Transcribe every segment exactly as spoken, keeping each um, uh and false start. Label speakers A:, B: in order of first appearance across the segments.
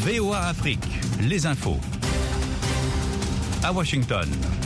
A: V O A Afrique, les infos. À Washington.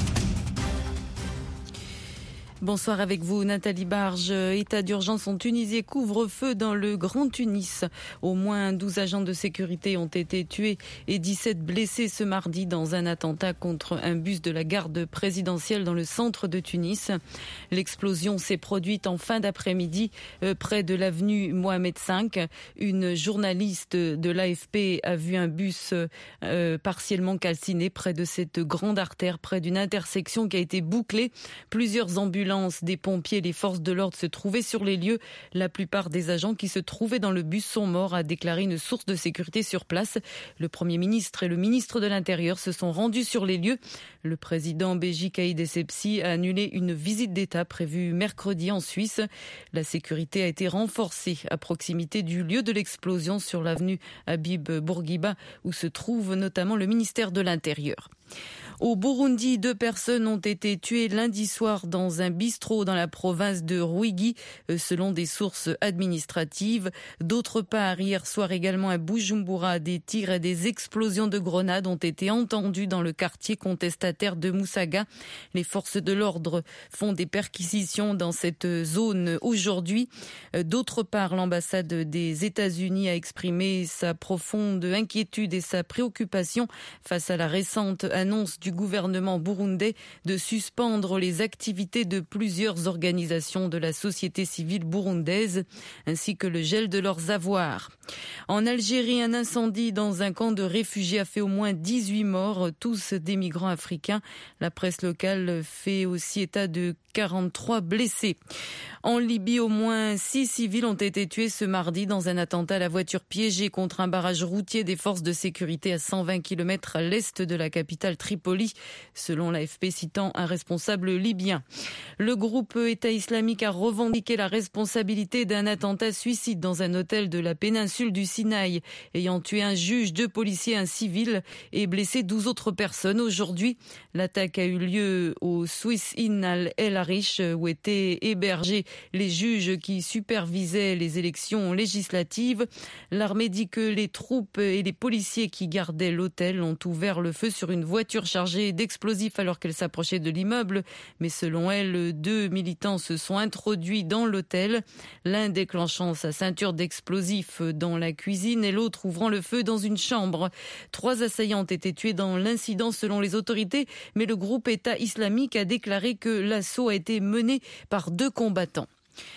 B: Bonsoir avec vous, Nathalie Barge. État d'urgence en Tunisie, couvre-feu dans le Grand Tunis. Au moins douze agents de sécurité ont été tués et dix-sept blessés ce mardi dans un attentat contre un bus de la garde présidentielle dans le centre de Tunis. L'explosion s'est produite en fin d'après-midi euh, près de l'avenue Mohamed cinq. Une journaliste de l'A F P a vu un bus euh, partiellement calciné près de cette grande artère, près d'une intersection qui a été bouclée. Plusieurs ambulances, des pompiers et les forces de l'ordre se trouvaient sur les lieux. La plupart des agents qui se trouvaient dans le bus sont morts, a déclaré une source de sécurité sur place. Le Premier ministre et le ministre de l'Intérieur se sont rendus sur les lieux. Le président Béji Caïd Essebsi a annulé une visite d'État prévue mercredi en Suisse. La sécurité a été renforcée à proximité du lieu de l'explosion sur l'avenue Habib Bourguiba, où se trouve notamment le ministère de l'Intérieur. Au Burundi, deux personnes ont été tuées lundi soir dans un bistrot dans la province de Ruyigi, selon des sources administratives. D'autre part, hier soir également à Bujumbura, des tirs et des explosions de grenades ont été entendus dans le quartier contestataire de Musaga. Les forces de l'ordre font des perquisitions dans cette zone aujourd'hui. D'autre part, l'ambassade des États-Unis a exprimé sa profonde inquiétude et sa préoccupation face à la récente annonce du gouvernement burundais de suspendre les activités de plusieurs organisations de la société civile burundaise, ainsi que le gel de leurs avoirs. En Algérie, un incendie dans un camp de réfugiés a fait au moins dix-huit morts, tous des migrants africains. La presse locale fait aussi état de quarante-trois blessés. En Libye, au moins six civils ont été tués ce mardi dans un attentat à la voiture piégée contre un barrage routier des forces de sécurité à cent vingt kilomètres à l'est de la capitale Tripoli, selon l'A F P citant un responsable libyen. Le groupe État islamique a revendiqué la responsabilité d'un attentat suicide dans un hôtel de la péninsule du Sinaï, ayant tué un juge, deux policiers, un civil et blessé douze autres personnes. Aujourd'hui, l'attaque a eu lieu au Swiss Inn Al El Arish, où étaient hébergés les juges qui supervisaient les élections législatives. L'armée dit que les troupes et les policiers qui gardaient l'hôtel ont ouvert le feu sur une voiture chargée d'explosifs alors qu'elle s'approchait de l'immeuble. Mais selon elle, deux militants se sont introduits dans l'hôtel, l'un déclenchant sa ceinture d'explosifs dans la cuisine et l'autre ouvrant le feu dans une chambre. Trois assaillants ont été tués dans l'incident selon les autorités, mais le groupe État islamique a déclaré que l'assaut a été mené par deux combattants.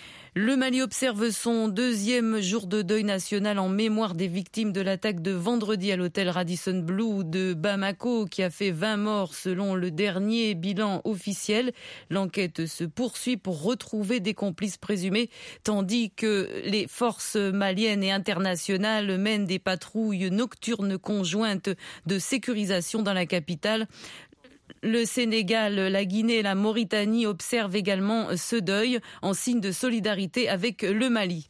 B: Le Mali observe son deuxième jour de deuil national en mémoire des victimes de l'attaque de vendredi à l'hôtel Radisson Blu de Bamako qui a fait vingt morts selon le dernier bilan officiel. L'enquête se poursuit pour retrouver des complices présumés tandis que les forces maliennes et internationales mènent des patrouilles nocturnes conjointes de sécurisation dans la capitale. Le Sénégal, la Guinée et la Mauritanie observent également ce deuil en signe de solidarité avec le Mali.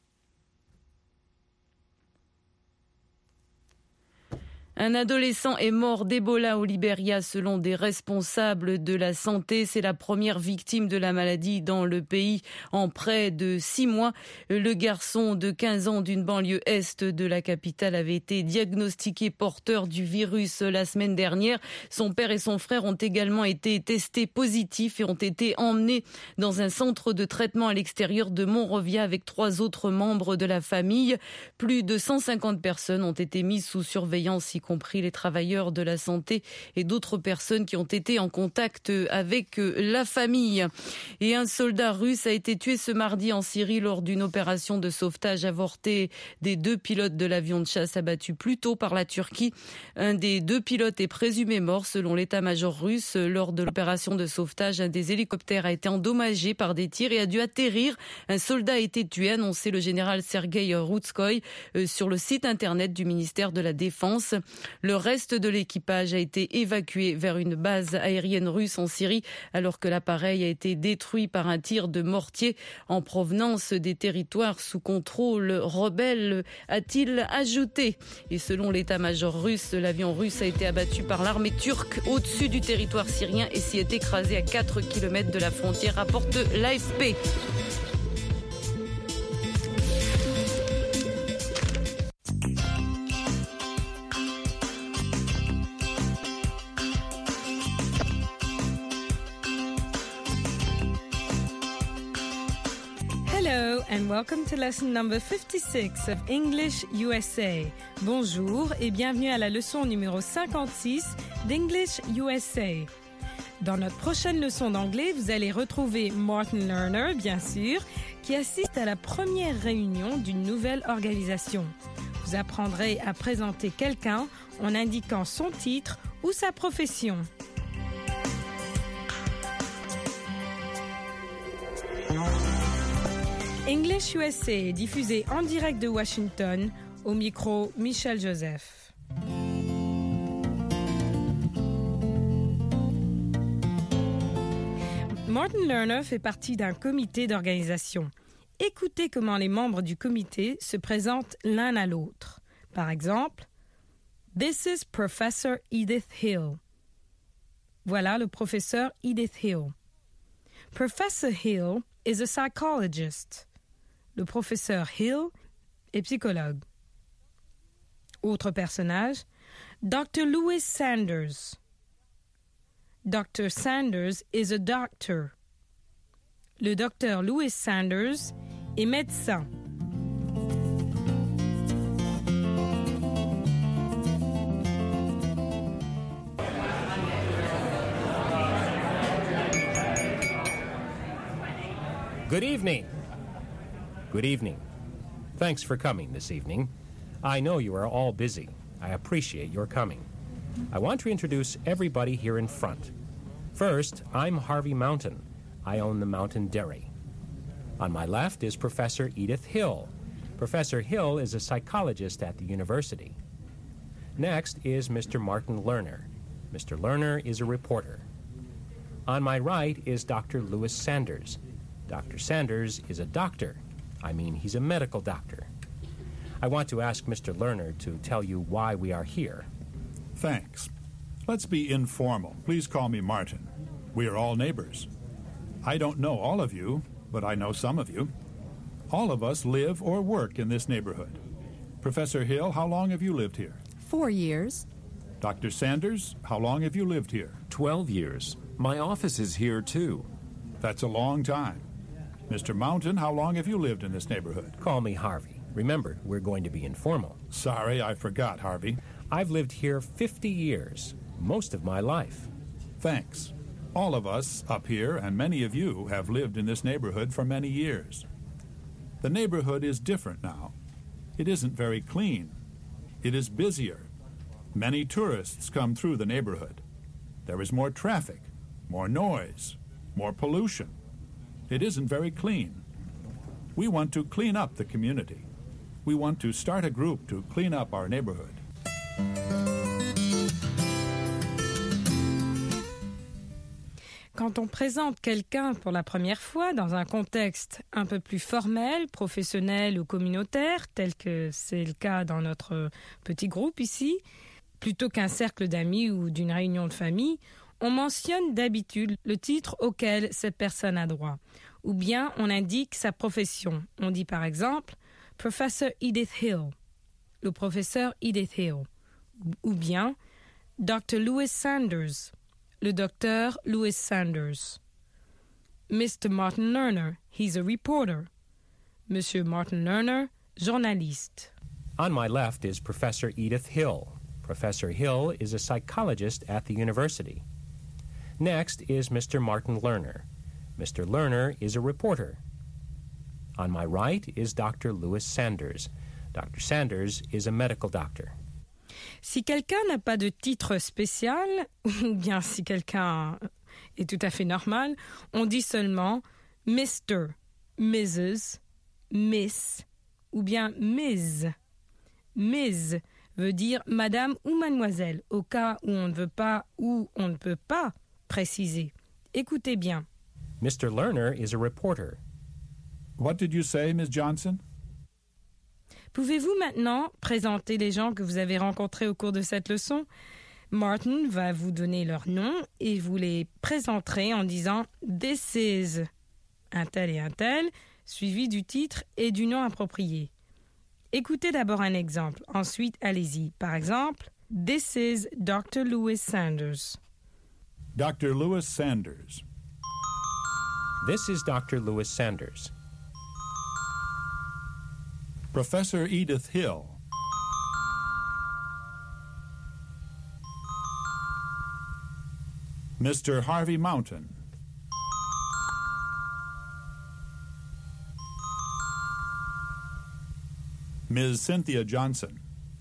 B: Un adolescent est mort d'Ebola au Libéria selon des responsables de la santé. C'est la première victime de la maladie dans le pays en près de six mois. Le garçon de quinze ans d'une banlieue est de la capitale avait été diagnostiqué porteur du virus la semaine dernière. Son père et son frère ont également été testés positifs et ont été emmenés dans un centre de traitement à l'extérieur de Monrovia avec trois autres membres de la famille. Plus de cent cinquante personnes ont été mises sous surveillance, y compris les travailleurs de la santé et d'autres personnes qui ont été en contact avec la famille. Et un soldat russe a été tué ce mardi en Syrie lors d'une opération de sauvetage avortée des deux pilotes de l'avion de chasse abattu plus tôt par la Turquie. Un des deux pilotes est présumé mort selon l'état-major russe. Lors de l'opération de sauvetage, un des hélicoptères a été endommagé par des tirs et a dû atterrir. Un soldat a été tué, a annoncé le général Sergueï Routskoï sur le site internet du ministère de la Défense. Le reste de l'équipage a été évacué vers une base aérienne russe en Syrie alors que l'appareil a été détruit par un tir de mortier en provenance des territoires sous contrôle rebelle, a-t-il ajouté. Et selon l'état-major russe, l'avion russe a été abattu par l'armée turque au-dessus du territoire syrien et s'y est écrasé à quatre kilomètres de la frontière, rapporte l'A F P.
C: Hello and welcome to lesson number fifty-six of English U S A. Bonjour et bienvenue à la leçon numéro cinquante-six d'English U S A. Dans notre prochaine leçon d'anglais, vous allez retrouver Martin Lerner, bien sûr, qui assiste à la première réunion d'une nouvelle organisation. Vous apprendrez à présenter quelqu'un en indiquant son titre ou sa profession. English U S A est diffusé en direct de Washington, au micro Michel Joseph. Martin Lerner fait partie d'un comité d'organisation. Écoutez comment les membres du comité se présentent l'un à l'autre. Par exemple, « This is Professor Edith Hill ». Voilà le professeur Edith Hill. Professor Hill is a psychologist. Le professeur Hill est psychologue. Autre personnage, docteur Louis Sanders. docteur Sanders is a doctor. Le docteur Louis Sanders est médecin.
D: Good evening. Good evening. Thanks for coming this evening. I know you are all busy. I appreciate your coming. I want to introduce everybody here in front. First, I'm Harvey Mountain. I own the Mountain Dairy. On my left is Professor Edith Hill. Professor Hill is a psychologist at the university. Next is Mister Martin Lerner. Mister Lerner is a reporter. On my right is Doctor Louis Sanders. Doctor Sanders is a doctor. I mean, he's a medical doctor. I want to ask Mister Lerner to tell you why we are here.
E: Thanks. Let's be informal. Please call me Martin. We are all neighbors. I don't know all of you, but I know some of you. All of us live or work in this neighborhood. Professor Hill, how long have you lived here?
F: Four years.
E: Doctor Sanders, how long have you lived here?
G: Twelve years. My office is here, too.
E: That's a long time. Mister Mountain, how long have you lived in this neighborhood?
D: Call me Harvey. Remember, we're going to be informal.
E: Sorry, I forgot, Harvey.
D: I've lived here fifty years, most of my life.
E: Thanks. All of us up here and many of you have lived in this neighborhood for many years. The neighborhood is different now. It isn't very clean. It is busier. Many tourists come through the neighborhood. There is more traffic, more noise, more pollution. It isn't very clean. We want to clean up the community. We want to start a group to clean up our neighborhood.
C: Quand on présente quelqu'un pour la première fois dans un contexte un peu plus formel, professionnel ou communautaire, tel que c'est le cas dans notre petit groupe ici, plutôt qu'un cercle d'amis ou d'une réunion de famille, on mentionne d'habitude le titre auquel cette personne a droit, ou bien on indique sa profession. On dit par exemple « Professor Edith Hill », le professeur Edith Hill, ou bien « docteur Louis Sanders », le docteur Louis Sanders. Mister Martin Lerner, he's a reporter. Monsieur Martin Lerner, journaliste.
D: On my left is Professor Edith Hill. Professor Hill is a psychologist at the university. Next is Mister Martin Lerner. Mister Lerner is a reporter. On my right is Doctor Louis Sanders. Doctor Sanders is a medical doctor.
C: Si quelqu'un n'a pas de titre spécial, ou bien si quelqu'un est tout à fait normal, on dit seulement Mister, Missus, Miss, ou bien Miss. Miss veut dire Madame ou Mademoiselle, au cas où on ne veut pas ou on ne peut pas préciser. Écoutez bien.
D: Mister Lerner is a reporter.
E: What did you say, Miss Johnson?
C: Pouvez-vous maintenant présenter les gens que vous avez rencontrés au cours de cette leçon? Martin va vous donner leur nom et vous les présenterez en disant « This is » un tel et un tel, suivi du titre et du nom approprié. Écoutez d'abord un exemple, ensuite allez-y. Par exemple, « This is doctor Louis Sanders ».
E: Doctor Louis Sanders.
D: This is Doctor Louis Sanders.
E: Professor Edith Hill. Mister Harvey Mountain. Miz Cynthia Johnson.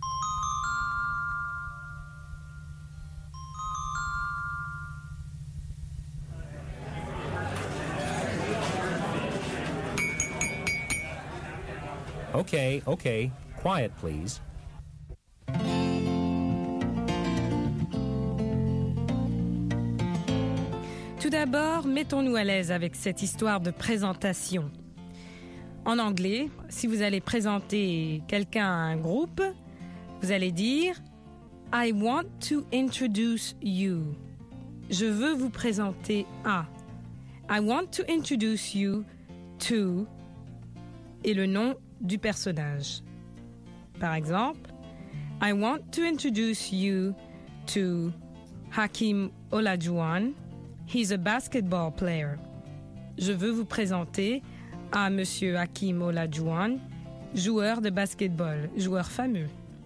D: Okay, okay. Quiet, please.
C: Tout d'abord, mettons-nous à l'aise avec cette histoire de présentation. En anglais, si vous allez présenter quelqu'un à un groupe, vous allez dire « I want to introduce you ». Je veux vous présenter à. I want to introduce you to et le nom du personnage. Par exemple, I want to introduce you to Hakeem Olajuwon. He's a basketball player. Je veux vous présenter à Monsieur Hakeem Olajuwon, joueur de basketball, joueur fameux.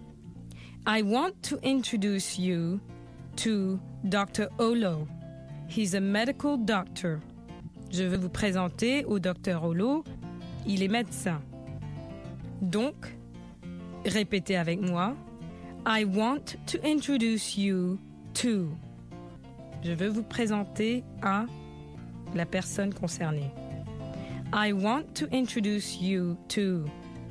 C: I want to introduce you to doctor Olo. He's a medical doctor. Je veux vous présenter au docteur Olo. Il est médecin. Donc, répétez avec moi. I want to introduce you to. Je veux vous présenter à la personne concernée. I want to introduce you to.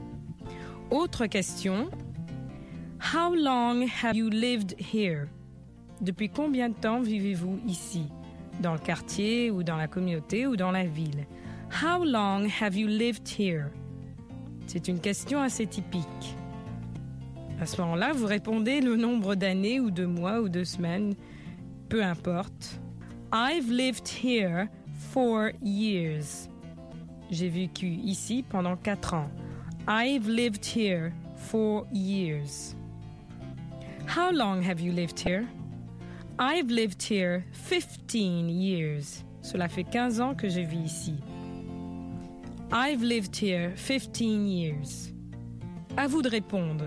C: Autre question. How long have you lived here? Depuis combien de temps vivez-vous ici? Dans le quartier ou dans la communauté ou dans la ville? How long have you lived here? C'est une question assez typique. À ce moment-là, vous répondez le nombre d'années ou de mois ou de semaines, peu importe. I've lived here for years. J'ai vécu ici pendant quatre ans. I've lived here for years. How long have you lived here? I've lived here fifteen years. Cela fait quinze ans que je vis ici. I've lived here fifteen years. À vous de répondre.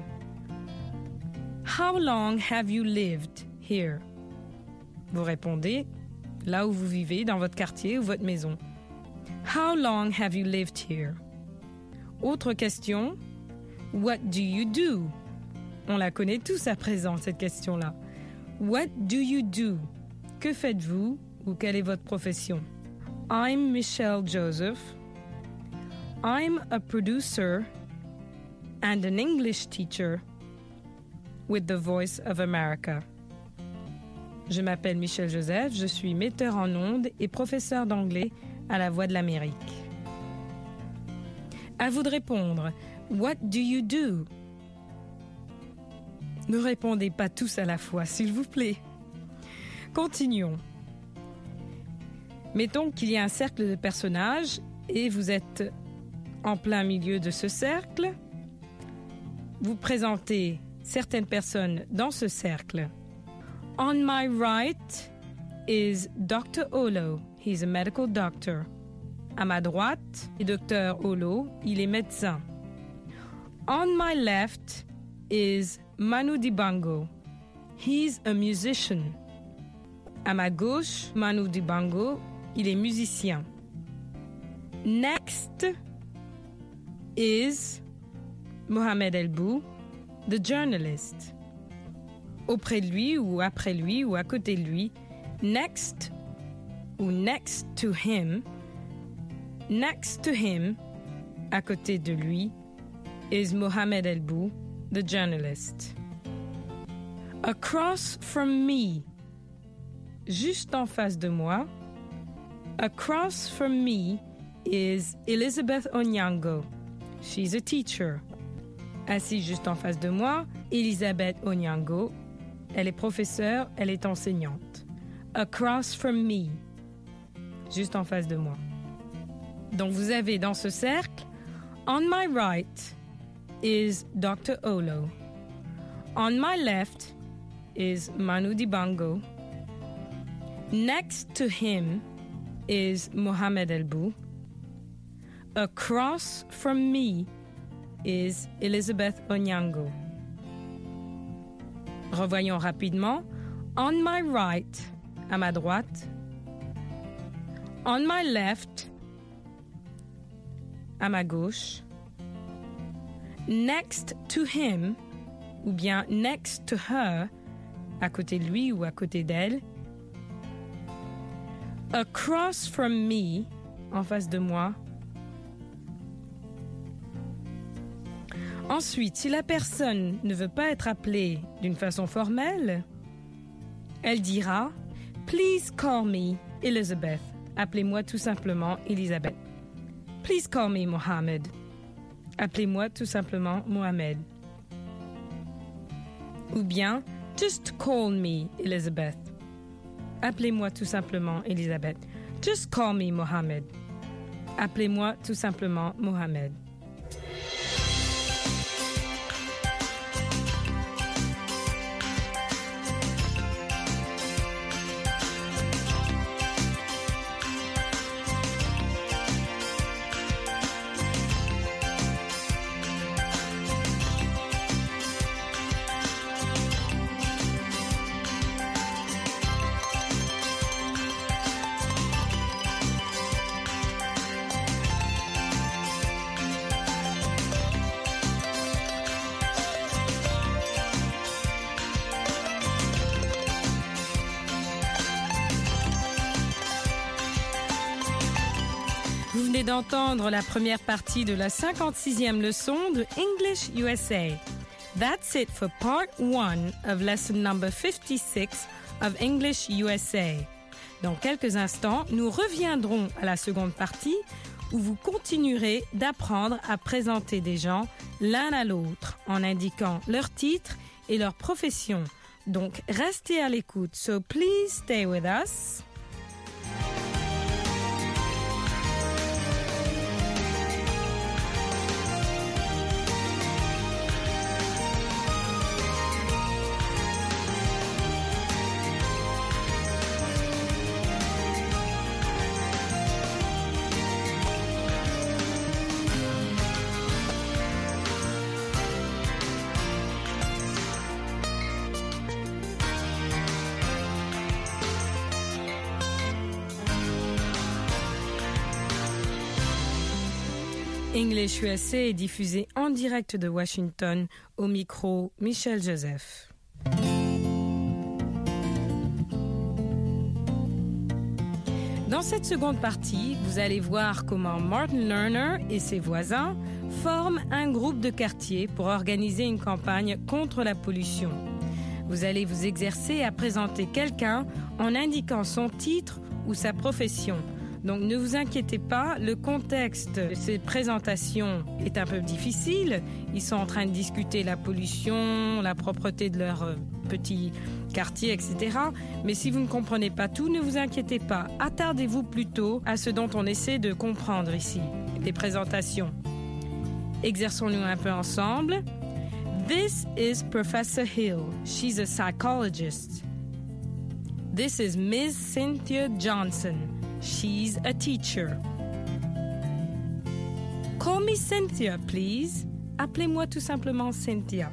C: How long have you lived here? Vous répondez là où vous vivez, dans votre quartier ou votre maison. How long have you lived here? Autre question. What do you do? On la connaît tous à présent, cette question-là. What do you do? Que faites-vous ou quelle est votre profession? I'm Michelle Joseph. I'm a producer and an English teacher with the Voice of America. Je m'appelle Michelle Joseph, je suis metteur en ondes et professeur d'anglais à la Voix de l'Amérique. À vous de répondre. What do you do? Ne répondez pas tous à la fois, s'il vous plaît. Continuons. Mettons qu'il y a un cercle de personnages et vous êtes en plein milieu de ce cercle. Vous présentez certaines personnes dans ce cercle. On my right is doctor Olo. He's a medical doctor. À ma droite est docteur Olo. Il est médecin. On my left is Manu Dibango. He's a musician. À ma gauche, Manu Dibango. Il est musicien. Next is Mohamed Elbou, the journalist. Auprès de lui ou après lui ou à côté de lui, next ou next to him, next to him, à côté de lui, is Mohamed Elbou, the journalist. Across from me, juste en face de moi, across from me is Elizabeth Onyango. She's a teacher. Assis juste en face de moi, Elizabeth Onyango. Elle est professeure, elle est enseignante. Across from me. Juste en face de moi. Donc vous avez dans ce cercle, on my right is doctor Olo. On my left is Manu Dibango. Next to him is Mohamed Elbou. Across from me is Elizabeth Onyango. Revoyons rapidement. On my right, à ma droite. On my left, à ma gauche. Next to him, ou bien next to her, à côté de lui ou à côté d'elle. Across from me, en face de moi. Ensuite, si la personne ne veut pas être appelée d'une façon formelle, elle dira « Please call me Elizabeth ». Appelez-moi tout simplement Elisabeth. « Please call me Mohammed ». Appelez-moi tout simplement Mohamed. Ou bien « Just call me Elizabeth ». Appelez-moi tout simplement Elisabeth. « Just call me Mohammed ». Appelez-moi tout simplement Mohamed. Vous venez d'entendre la première partie de la cinquante-sixième leçon de English U S A. That's it for part one of lesson number fifty-six of English U S A. Dans quelques instants, nous reviendrons à la seconde partie où vous continuerez d'apprendre à présenter des gens l'un à l'autre en indiquant leur titre et leur profession. Donc, restez à l'écoute. So please stay with us. English U S A est diffusé en direct de Washington, au micro Michel Joseph. Dans cette seconde partie, vous allez voir comment Martin Lerner et ses voisins forment un groupe de quartier pour organiser une campagne contre la pollution. Vous allez vous exercer à présenter quelqu'un en indiquant son titre ou sa profession. Donc ne vous inquiétez pas, le contexte de ces présentations est un peu difficile. Ils sont en train de discuter la pollution, la propreté de leur petit quartier, et cetera. Mais si vous ne comprenez pas tout, ne vous inquiétez pas. Attardez-vous plutôt à ce dont on essaie de comprendre ici, les présentations. Exerçons-nous un peu ensemble. This is Professor Hill. She's a psychologist. This is Miss Cynthia Johnson. She's a teacher. Call me Cynthia, please. Appelez-moi tout simplement Cynthia.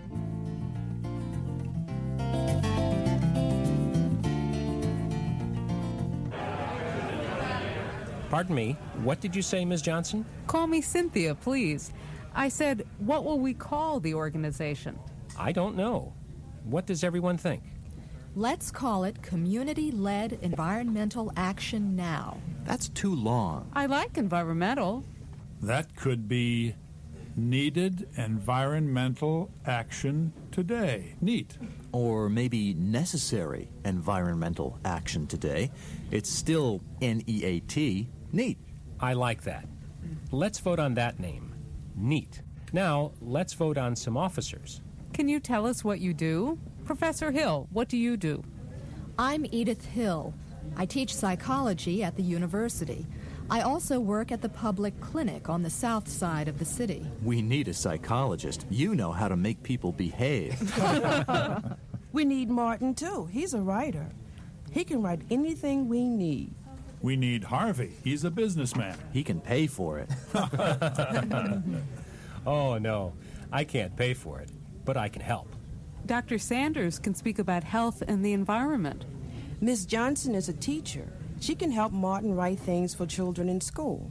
D: Pardon me, what did you say, Miz Johnson?
F: Call me Cynthia, please. I said, what will we call the organization?
D: I don't know. What does everyone think?
H: Let's call it Community-Led Environmental Action Now.
I: That's too long.
F: I like environmental.
E: That could be Needed Environmental Action Today. Neat.
I: Or maybe Necessary Environmental Action Today. It's still N E A T. Neat.
D: I like that. Let's vote on that name. Neat. Now, let's vote on some officers.
F: Can you tell us what you do? Professor Hill, what do you do?
H: I'm Edith Hill. I teach psychology at the university. I also work at the public clinic on the south side of the city.
I: We need a psychologist. You know how to make people behave.
J: We need Martin, too. He's a writer. He can write anything we need.
E: We need Harvey. He's a businessman.
I: He can pay for it.
D: Oh, no. I can't pay for it, but I can help.
F: Doctor Sanders can speak about health and the environment.
J: Miss Johnson is a teacher. She can help Martin write things for children in school.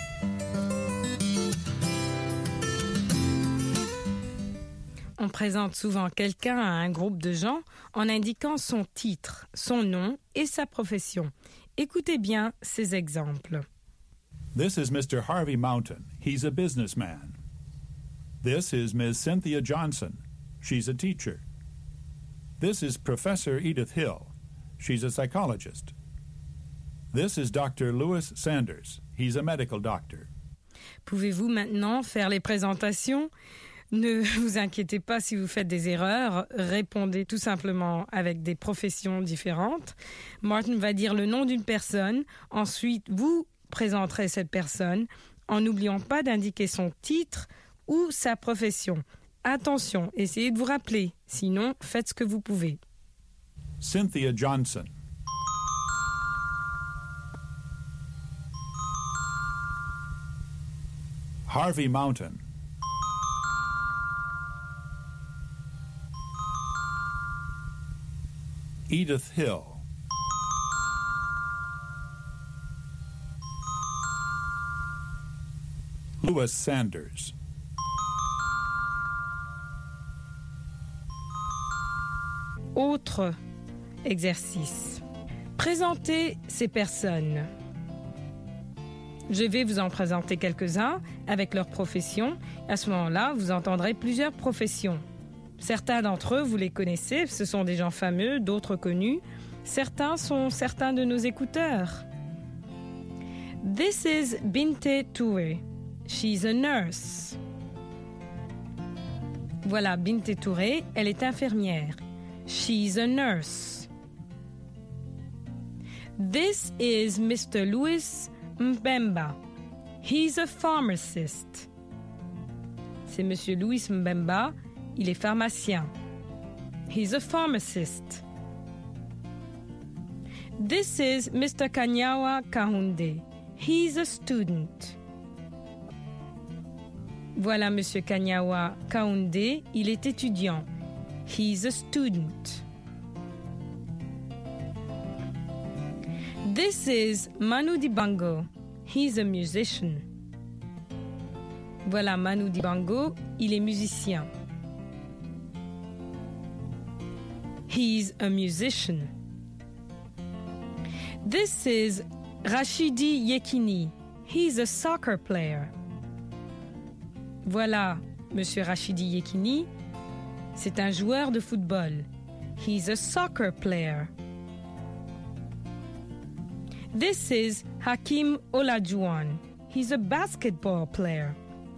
C: On présente souvent quelqu'un à un groupe de gens en indiquant son titre, son nom et sa profession. Écoutez bien ces exemples.
E: This is Mister Harvey Mountain. He's a businessman. This is Miss Cynthia Johnson. She's a teacher. This is Professor Edith Hill. She's a psychologist. This is Doctor Louis Sanders. He's a medical doctor.
C: Pouvez-vous maintenant faire les présentations ? Ne vous inquiétez pas si vous faites des erreurs, répondez tout simplement avec des professions différentes. Martin va dire le nom d'une personne, ensuite vous présenterez cette personne en n'oubliant pas d'indiquer son titre ou sa profession. Attention, essayez de vous rappeler, sinon faites ce que vous pouvez.
E: Cynthia Johnson. Harvey Mountain. Edith Hill. Louis Sanders.
C: Autre exercice. Présentez ces personnes. Je vais vous en présenter quelques-uns avec leur profession. À ce moment-là, vous entendrez plusieurs professions. Certains d'entre eux, vous les connaissez, ce sont des gens fameux, d'autres connus. Certains sont certains de nos écouteurs. This is Binte Touré. She's a nurse. Voilà, Binte Touré, elle est infirmière. She's a nurse. This is Mister Louis Mbemba. He's a pharmacist. C'est Monsieur Louis Mbemba. Il est pharmacien. He's a pharmacist. This is Mister Kanyawa Kahunde. He's a student. Voilà Monsieur Kanyawa Kahunde. Il est étudiant. He's a student. This is Manu Dibango. He's a musician. Voilà Manu Dibango. Il est musicien. He's a musician. This is Rashidi Yekini. He's a soccer player. Voilà, Monsieur Rashidi Yekini, c'est un joueur de football. He's a soccer player. This is Hakim Olajuwon. He's a basketball player.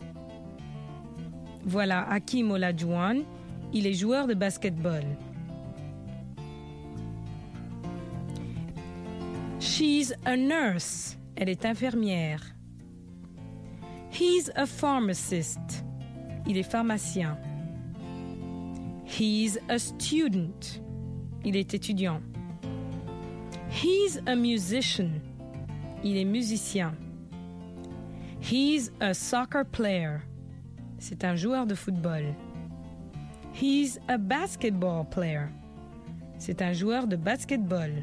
C: Voilà, Hakim Olajuwon, il est joueur de basketball. She's a nurse. Elle est infirmière. He's a pharmacist. Il est pharmacien. He's a student. Il est étudiant. He's a musician. Il est musicien. He's a soccer player. C'est un joueur de football. He's a basketball player. C'est un joueur de basketball.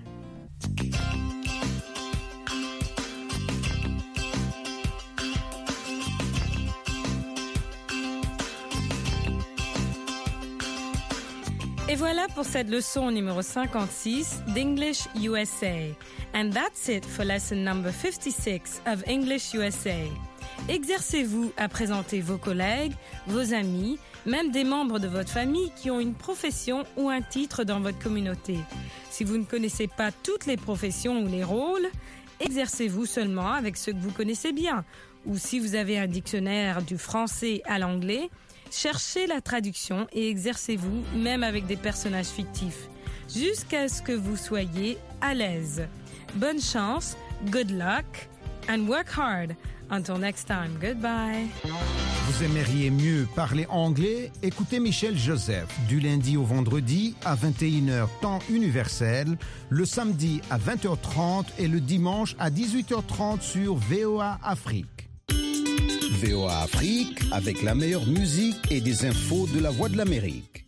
C: Et voilà pour cette leçon numéro cinquante-six d'English U S A. And that's it for lesson number fifty-six of English U S A. Exercez-vous à présenter vos collègues, vos amis, même des membres de votre famille qui ont une profession ou un titre dans votre communauté. Si vous ne connaissez pas toutes les professions ou les rôles, exercez-vous seulement avec ceux que vous connaissez bien. Ou si vous avez un dictionnaire du français à l'anglais, cherchez la traduction et exercez-vous même avec des personnages fictifs, jusqu'à ce que vous soyez à l'aise. Bonne chance, good luck, and work hard. Until next time, goodbye.
K: Vous aimeriez mieux parler anglais? Écoutez Michel Joseph du lundi au vendredi à vingt et une heures temps universel, le samedi à vingt heures trente et le dimanche à dix-huit heures trente sur V O A Afrique. V O A Afrique avec la meilleure musique et des infos de la Voix de l'Amérique.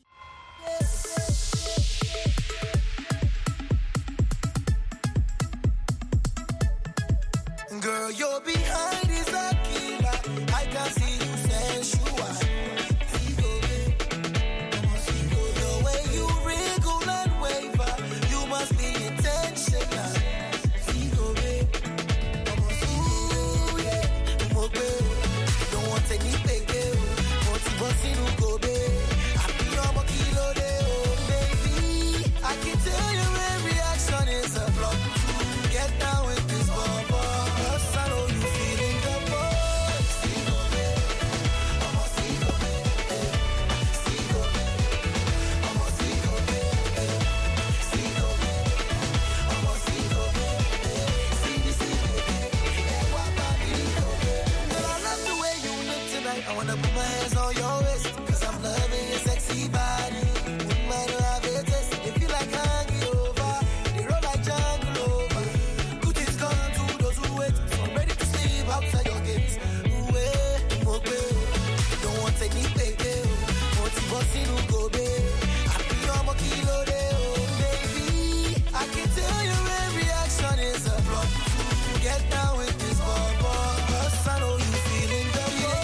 L: Girl, you're behind is a killer. I can see you sensual. The way you wriggle and waver, you must be intentional. Ooh, yeah. Don't want any big deal. Motivation to go there. I be on my kilo there, oh baby. I can tell your every action is a block. Get down with this bubble. I wanna put my hands on your wrist, cause I'm loving your sexy body. Wouldn't mind to have a taste. If you like hanging over, they roll like jungle over. Good things gone to those who wait, so I'm ready to sleep outside your gates. Ooh, eh, more babe. Don't want to any baby. Motivation to go babe. I be on my kilo there, oh baby. I can tell your every action is a plot. Get down with this bubble, cause I know you feeling the love.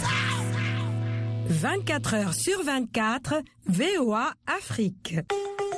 M: vingt-quatre heures sur vingt-quatre, V O A Afrique.